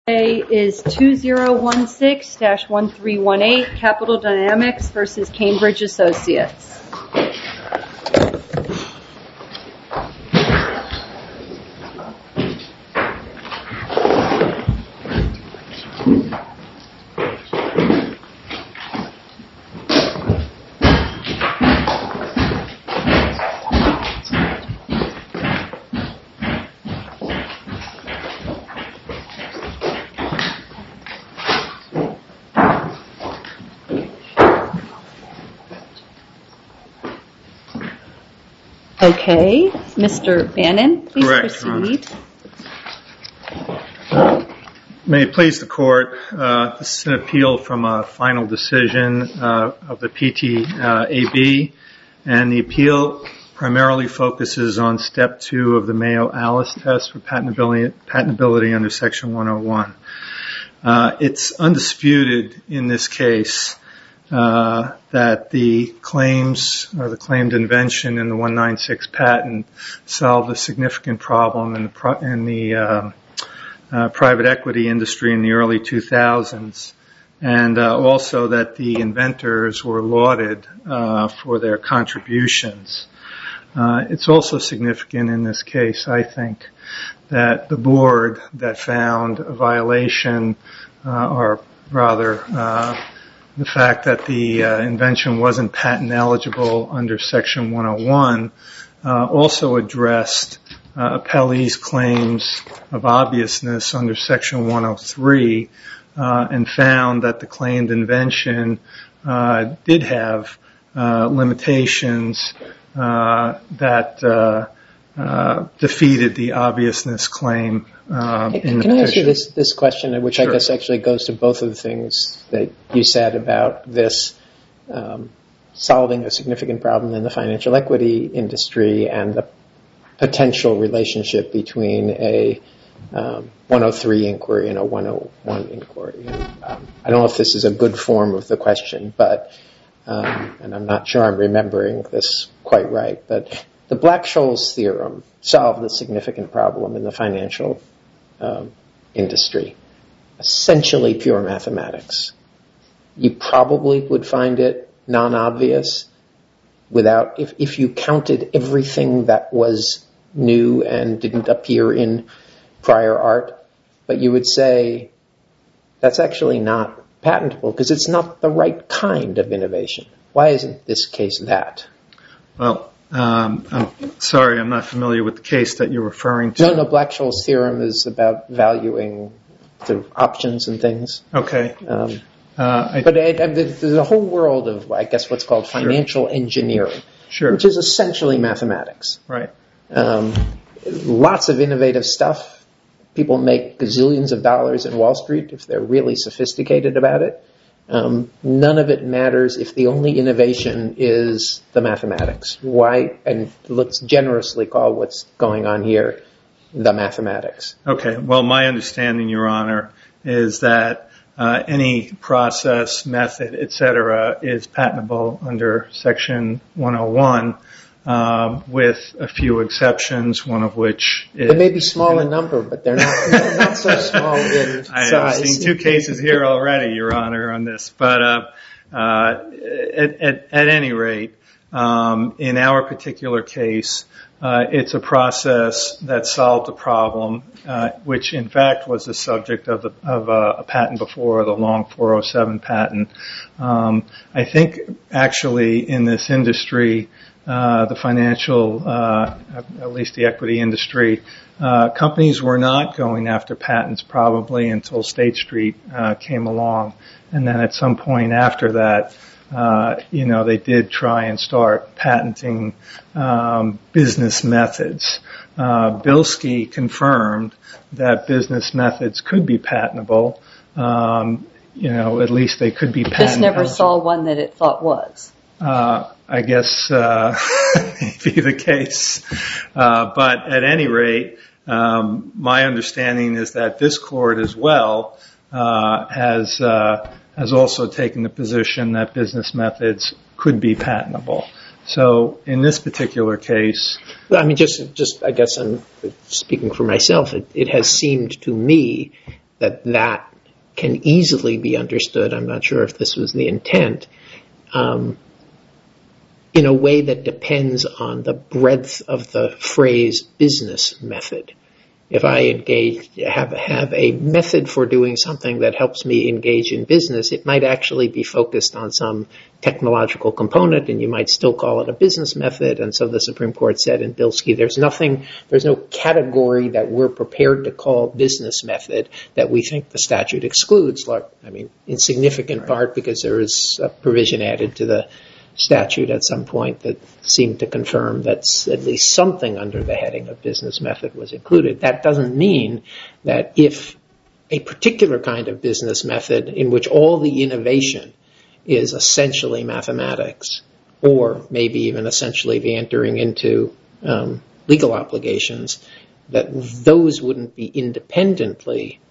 Today is 2016-1318 Capital Dynamics versus Cambridge Associates. Okay, Mr. Bannon, please proceed. May it please the Court, this is an appeal from a final decision of the PTAB, and the appeal primarily focuses on Step 2 of the Mayo-Alice test for patentability under Section 101. It's undisputed in this case that the claims or the claimed invention in the 196 patent solved a significant problem in the private equity industry in the early 2000s, and also that the inventors were lauded for their contributions. It's also significant in this case, I think, that the board that found a violation, or rather the fact that the invention wasn't patent eligible under Section 101, also addressed appellee's claims of obviousness under Section 103, and found that the claimed invention did have limitations that defeated the obviousness claim in the petition. Can I ask you this question, which Sure. I guess actually goes to both of the things that you said about this solving a significant problem in the financial equity industry and the potential relationship between a 103 inquiry and a 101 inquiry. I don't know if this is a good form of the question, but and I'm not sure I'm remembering this quite right, but the Black-Scholes theorem solved a significant problem in the financial industry, essentially pure mathematics. You probably would find it non-obvious without, if you counted everything that was new and didn't appear in prior art, but you would say that's actually not patentable because it's not the right kind of innovation. Why isn't this case that? Well, I'm sorry, I'm not familiar with the case that you're referring to. No, Black-Scholes theorem is about valuing the options and things. Okay. But there's a whole world of, I guess, what's called financial engineering, which is essentially mathematics. Right. Lots of innovative stuff. People make gazillions of dollars in Wall Street if they're really sophisticated about it. None of it matters if the only innovation is the mathematics. Why? And let's generously call what's going on here the mathematics. Okay. Well, my understanding, Your Honor, is that any process, method, etc., is patentable under Section 101, with a few exceptions, one of which is... They may be small in number, but they're not so small in size. I've seen two cases here already, Your Honor, on this. But at any rate, in our particular case, it's a process that solved a problem, which in fact was the subject of a patent before, the long 407 patent. I think actually in this industry, the financial, at least the equity industry, companies were not going after patents probably until State Street came along. And then at some point after that, they did try and start patenting business methods. Bilski confirmed that business methods could be patentable. At least they could be patentable. Just never saw one that it thought was. I guess may be the case. But at any rate, my understanding is that this court as well has also taken the position that business methods could be patentable. So in this particular case... I mean, just I guess I'm speaking for myself. It has seemed to me that can easily be understood, I'm not sure if this was the intent, in a way that depends on the breadth of the phrase business method. If I have a method for doing something that helps me engage in business, it might actually be focused on some technological component, and you might still call it a business method. And so the Supreme Court said in Bilski, there's no category that we're prepared to call business method that we think the statute excludes. In significant part because there is a provision added to the statute at some point that seemed to confirm that at least something under the heading of business method was included. That doesn't mean that if a particular kind of business method in which all the innovation is essentially mathematics, or maybe even essentially the entering into legal obligations, that those wouldn't be independently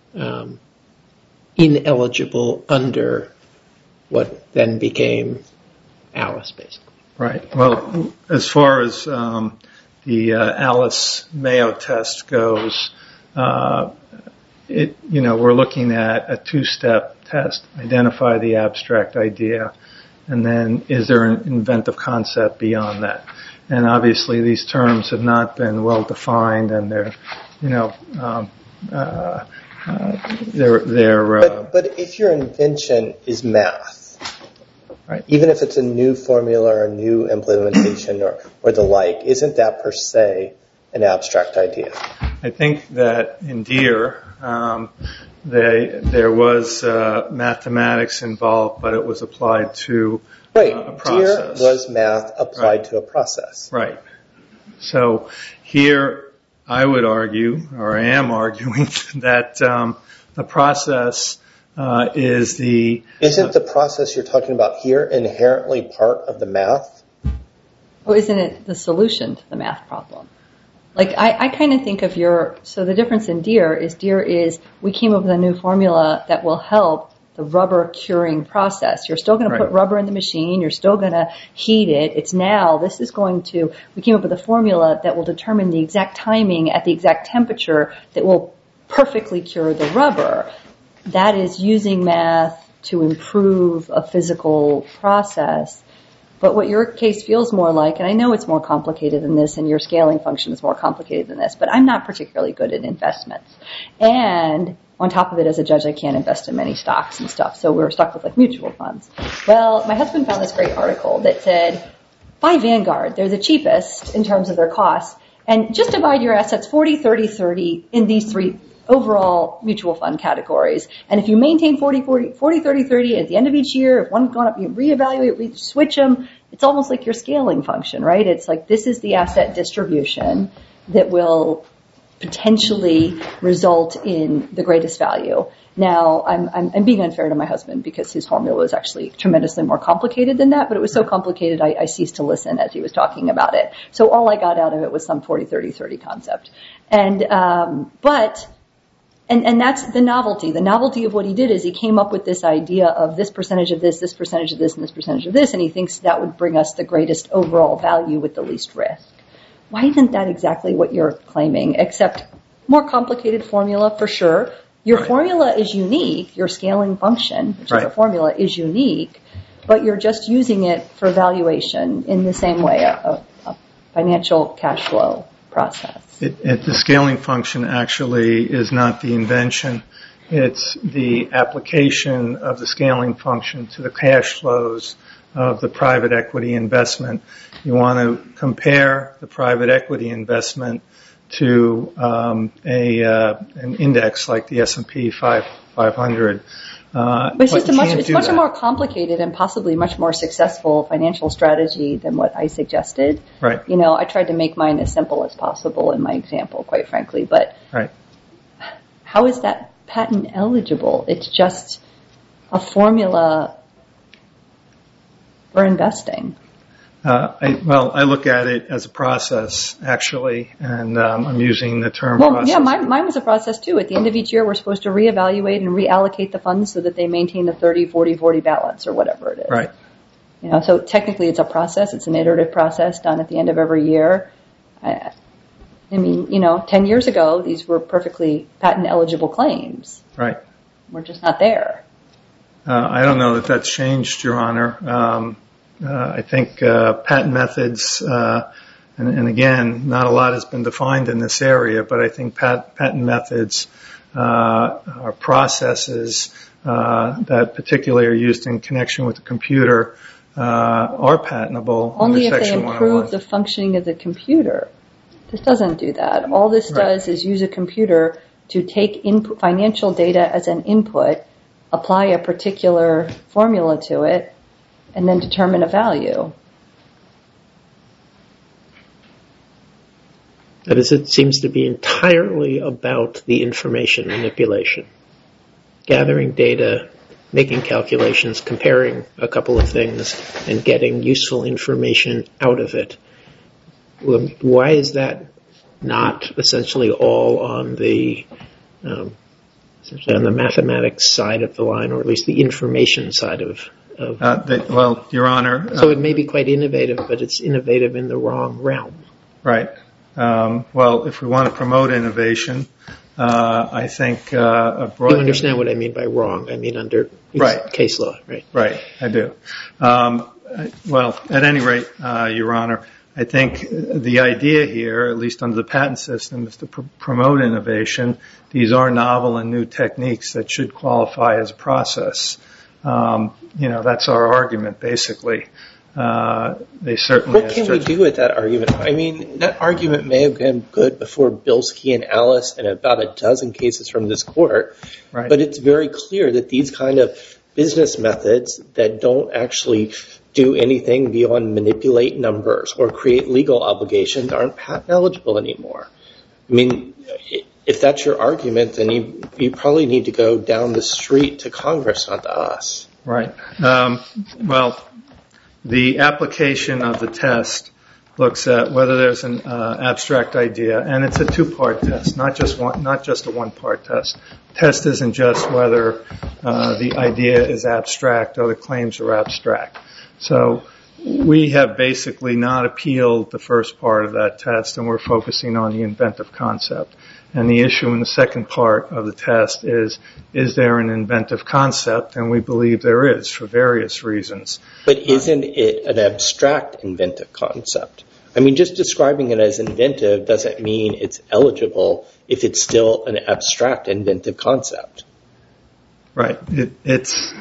ineligible under what then became Alice, basically. Right. Well, as far as the Alice Mayo test goes, we're looking at a two-step test: identify the abstract idea, and then is there an inventive concept beyond that? And obviously, these terms have not been well defined, and they're. But if your invention is math. Right. Even if it's a new formula or a new implementation or the like, isn't that per se an abstract idea? I think that in Deere, there was mathematics involved, but it was applied to a process. Deere was math applied to a process. Right. So here I would argue, or I am arguing, that the process is the... Isn't the process you're talking about here inherently part of the math? Well, isn't it the solution to the math problem? Like, I kind of think of so the difference in Deere is we came up with a new formula that will help the rubber curing process. You're still going to put rubber in the machine. You're still going to heat it. We came up with a formula that will determine the exact timing at the exact temperature that will perfectly cure the rubber. That is using math to improve a physical process. But what your case feels more like, and I know it's more complicated than this, and your scaling function is more complicated than this, but I'm not particularly good at investments. And on top of it, as a judge, I can't invest in many stocks and stuff, so we're stuck with mutual funds. Well, my husband found this great article that said, buy Vanguard. They're the cheapest in terms of their costs, and just divide your assets 40, 30, 30 in these three overall mutual fund categories. And if you maintain 40, 30, 30 at the end of each year, if one's gone up, you reevaluate, switch them. It's almost like your scaling function, right? It's like this is the asset distribution that will potentially result in the greatest value. Now, I'm being unfair to my husband because his formula was actually tremendously more complicated than that, but it was so complicated I ceased to listen as he was talking about it. So all I got out of it was some 40, 30, 30 concept. And that's the novelty. The novelty of what he did is he came up with this idea of this percentage of this percentage of this, and this percentage of this, and he thinks that would bring us the greatest overall value with the least risk. Why isn't that exactly what you're claiming, except more complicated formula for sure? Your formula is unique. Your scaling function, which is a formula, is unique, but you're just using it for valuation in the same way a financial cash flow process. The scaling function actually is not the invention. It's the application of the scaling function to the cash flows of the private equity investment. You want to compare the private equity investment to an index like the S&P 500. But it's much more complicated and possibly much more successful financial strategy than what I suggested. Right. I tried to make mine as simple as possible in my example, quite frankly. But how is that patent eligible? It's just a formula for investing. I look at it as a process, actually, and I'm using the term process. Yeah, mine was a process, too. At the end of each year, we're supposed to reevaluate and reallocate the funds so that they maintain the 30-40-40 balance or whatever it is. Right. So technically it's a process. It's an iterative process done at the end of every year. I mean, 10 years ago, these were perfectly patent eligible claims. Right. We're just not there. I don't know that that's changed, Your Honor. I think patent methods, and again, not a lot has been defined in this area, but I think patent methods are processes that particularly are used in connection with the computer are patentable. Only if they Section improve 101. the functioning of the computer. This doesn't do that. All this does is use a computer to take financial data as an input, apply a particular formula to it, and then determine a value. That is, it seems to be entirely about the information manipulation. Gathering data, making calculations, comparing a couple of things, and getting useful information out of it. Why is that not essentially all on the mathematics side of the line, or at least the information side of well, Your Honor. So it may be quite innovative, but it's innovative in the wrong realm. Right. Well, if we want to promote innovation, I think a broad... You understand what I mean by wrong? I mean under case law, right? Right, I do. Well, at any rate, Your Honor, I think the idea here, at least under the patent system, is to promote innovation. These are novel and new techniques that should qualify as a process. That's our argument, basically. They certainly. What can we do with that argument? I mean, that argument may have been good before Bilski and Alice and about a dozen cases from this court, right. But it's very clear that these kind of business methods that don't actually do anything beyond manipulate numbers or create legal obligations aren't patent eligible anymore. I mean, if that's your argument, then you probably need to go down the street to Congress, not to us. Right. Well, the application of the test looks at whether there's an abstract idea, and it's a two-part test, not just a one-part test. The test isn't just whether the idea is abstract or the claims are abstract. So we have basically not appealed the first part of that test, and we're focusing on the inventive concept. And the issue in the second part of the test is there an inventive concept? And we believe there is, for various reasons. But isn't it an abstract inventive concept? I mean, just describing it as inventive doesn't mean it's eligible if it's still an abstract inventive concept. Right. It's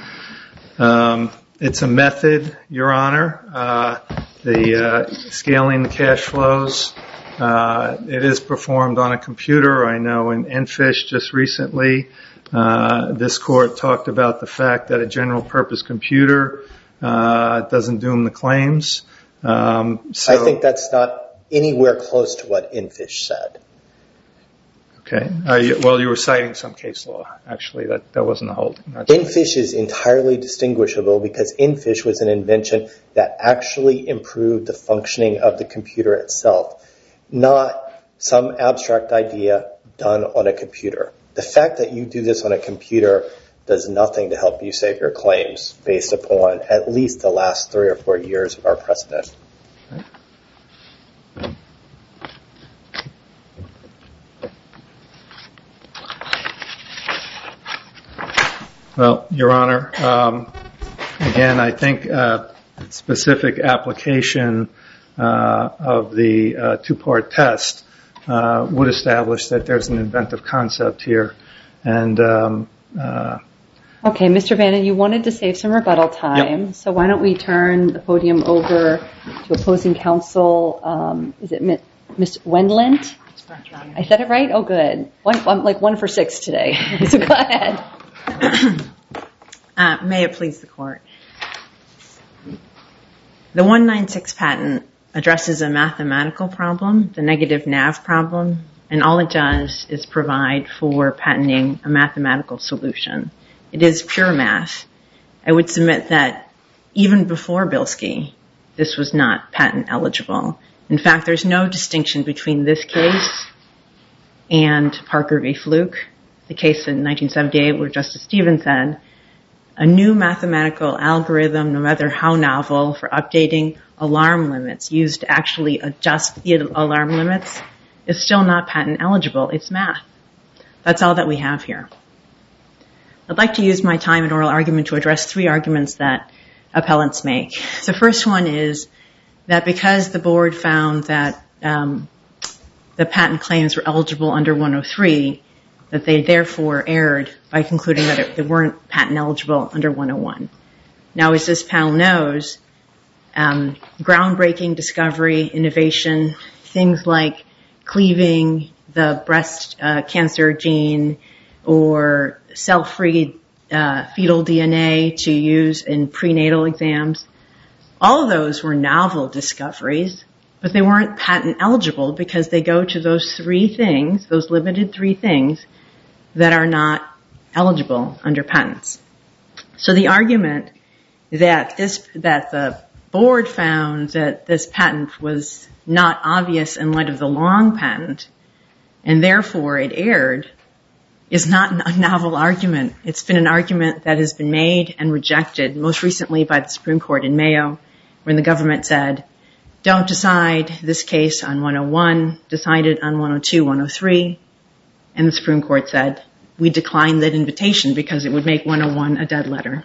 a method, Your Honor. The scaling the cash flows. It is performed on a computer. I know in EnFish just recently, this court talked about the fact that a general purpose computer doesn't doom the claims. I think that's not anywhere close to what EnFish said. Okay. Well, you were citing some case law. Actually, that wasn't a holding. EnFish is entirely distinguishable because EnFish was an invention that actually improved the functioning of the computer itself, not some abstract idea done on a computer. The fact that you do this on a computer does nothing to help you save your claims based upon at least the last 3 or 4 years of our precedent. Well, Your Honor, again, I think specific application of the two-part test would establish that there's an inventive concept here. And okay, Mr. Bannon, you wanted to save some rebuttal time, Yep. So why don't we turn the podium over to opposing counsel? Is it Ms. Wendlandt? I said it right? Oh, good. I'm like 1 for 6 today. So go ahead. May it please the court. The 196 patent addresses a mathematical problem, the negative nav problem, and all it does is provide for patenting a mathematical solution. It is pure math. I would submit that even before Bilski, this was not patent eligible. In fact, there's no distinction between this case and Parker v. Fluke, the case in 1978 where Justice Stevens said, a new mathematical algorithm, no matter how novel, for updating alarm limits used to actually adjust the alarm limits is still not patent eligible. It's math. That's all that we have here. I'd like to use my time in oral argument to address 3 arguments that appellants make. The first one is that because the board found that the patent claims were eligible under 103, that they therefore erred by concluding that they weren't patent eligible under 101. Now, as this panel knows, groundbreaking discovery, innovation, things like cleaving the breast cancer gene or cell-free fetal DNA to use in prenatal exams, all of those were novel discoveries, but they weren't patent eligible because they go to those 3 things, those limited 3 things, that are not eligible under patents. So the argument that the board found that this patent was not obvious in light of the long patent, and therefore it erred, is not a novel argument. It's been an argument that has been made and rejected, most recently by the Supreme Court in Mayo, when the government said, don't decide this case on 101, decide it on 102, 103. And the Supreme Court said, we decline that invitation because it would make 101 a dead letter.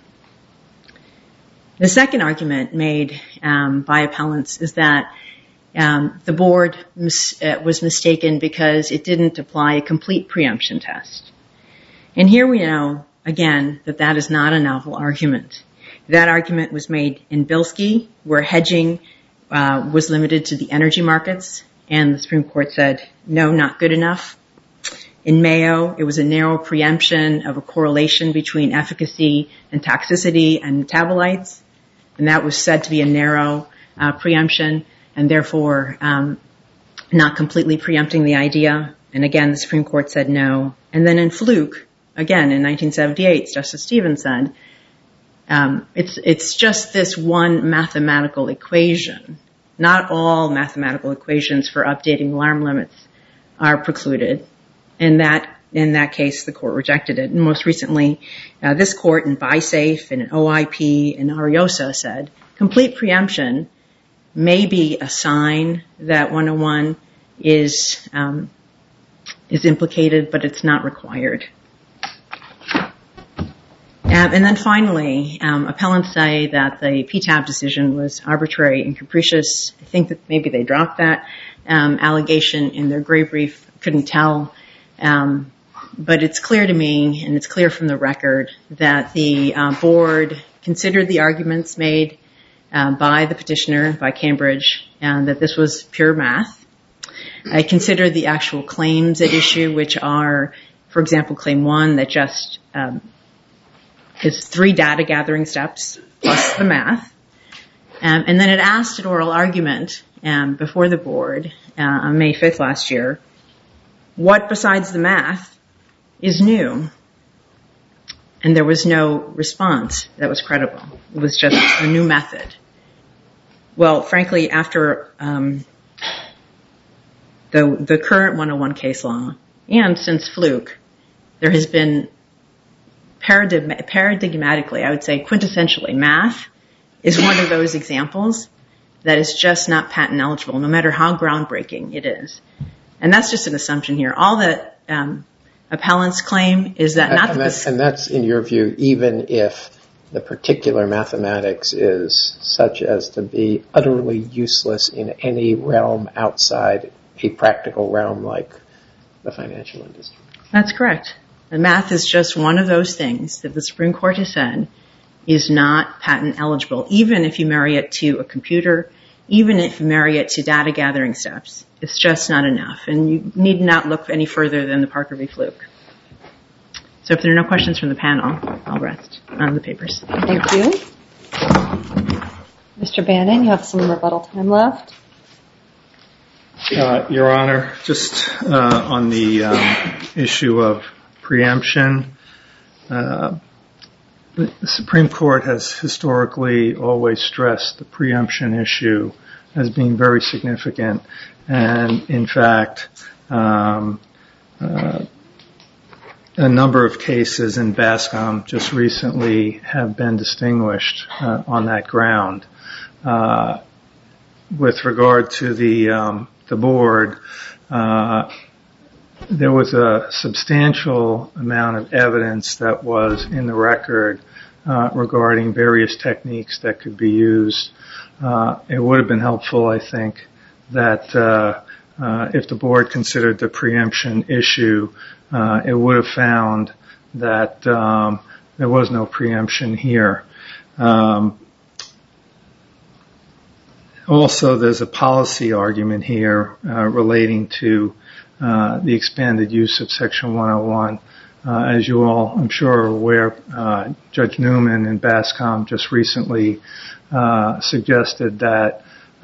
The second argument made by appellants is that the board was mistaken because it didn't apply a complete preemption test. And here we know, again, that that is not a novel argument. That argument was made in Bilski, where hedging was limited to the energy markets, and the Supreme Court said, no, not good enough. In Mayo, it was a narrow preemption of a correlation between efficacy and toxicity and metabolites, and that was said to be a narrow preemption, and therefore not completely preempting the idea. And again, the Supreme Court said no. And then in Fluke, again, in 1978, Justice Stevens said, it's just this one mathematical equation. Not all mathematical equations for updating alarm limits are precluded. In that case, the court rejected it. And most recently, this court in BiSafe and in OIP and Ariosa said, complete preemption may be a sign that 101 is implicated, but it's not required. And then finally, appellants say that the PTAB decision was arbitrary and capricious. I think that maybe they dropped that allegation in their gray brief. Couldn't tell. But it's clear to me, and it's clear from the record, that the board considered the arguments made by the petitioner, by Cambridge, and that this was pure math. I considered the actual claims at issue, which are, for example, Claim 1, that just is 3 data gathering steps plus the math. And then it asked an oral argument before the board on May 5th last year, what besides the math is new? And there was no response that was credible. It was just a new method. Well, frankly, after the current 101 case law, and since Fluke, there has been paradigmatically, I would say quintessentially, math is one of those examples that is just not patent eligible, no matter how groundbreaking it is. And that's just an assumption here. All that appellants claim is that not this... And that's, in your view, even if the particular mathematics is such as to be utterly useless in any realm outside a practical realm like the financial industry. That's correct. The math is just one of those things that the Supreme Court has said is not patent eligible, even if you marry it to a computer, even if you marry it to data gathering steps. It's just not enough. And you need not look any further than the Parker v. Fluke. So if there are no questions from the panel, I'll rest on the papers. Thank you. Mr. Bannon, you have some rebuttal time left. Your Honor, just on the issue of preemption, the Supreme Court has historically always stressed the preemption issue as being very significant. And in fact, a number of cases in Bascom just recently have been distinguished on that ground. With regard to the board, there was a substantial amount of evidence that was in the record regarding various techniques that could be used. It would have been helpful, I think, that if the board considered the preemption issue, it would have found that there was no preemption here. Also, there's a policy argument here relating to the expanded use of Section 101. As you all, I'm sure, are aware, Judge Newman in BASCOM just recently suggested that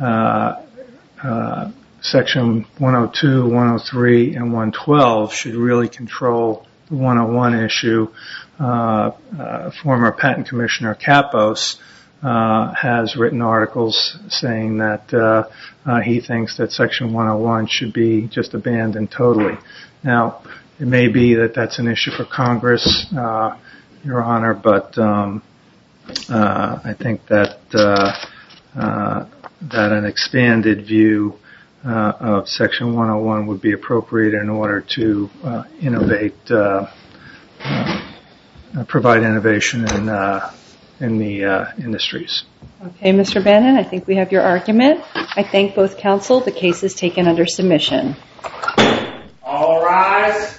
Section 102, 103, and 112 should really control the 101 issue. Former Patent Commissioner Kapos has written articles saying that he thinks that Section 101 should be just abandoned totally. Now, it may be that that's an issue for Congress, Your Honor, but I think that an expanded view of Section 101 would be appropriate in order to provide innovation in the industries. Okay, Mr. Bannon, I think we have your argument. I thank both counsel. The case is taken under submission. All rise.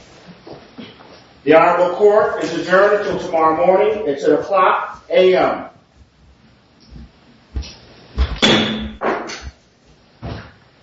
The Honorable Court is adjourned until tomorrow morning at 10 o'clock a.m.